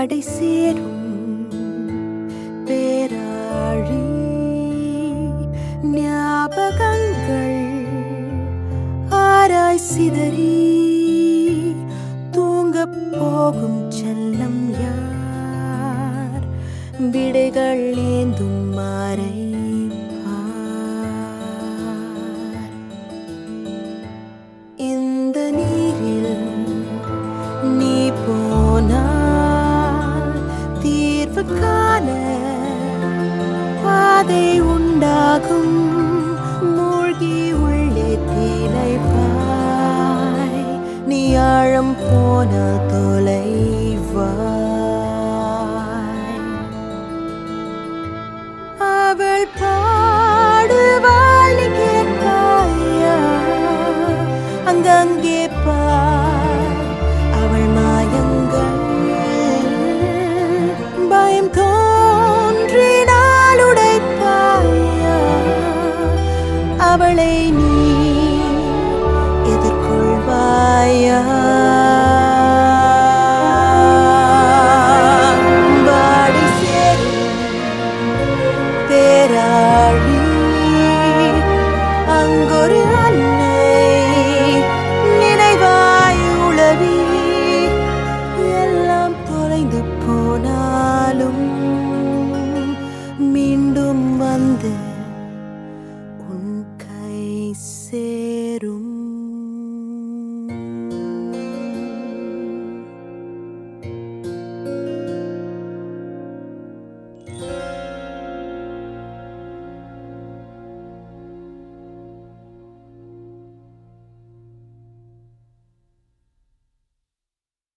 கடை சேரும் பேராழி ஞாபகங்கள் ஆராய் சிதறி தூங்கப் போகும் செல்லம் யார் விடைகள் ஏந்தும் மாறை இந்த நீரில் நீ போனால் தீர்வு காண பாதை உண்டாகும் மூழ்கி உள்ளே தீரைப்பாய் நீ ஆழம் போன தொலைவாய் அவள் பாடுவாள் நீ கேட்பாயா அங்கங்கே பார் அவள் மாயங்கள் பயம் தோன்றினால் உடைப்பாயா அவளை நீ எதிர்கொள்வாயா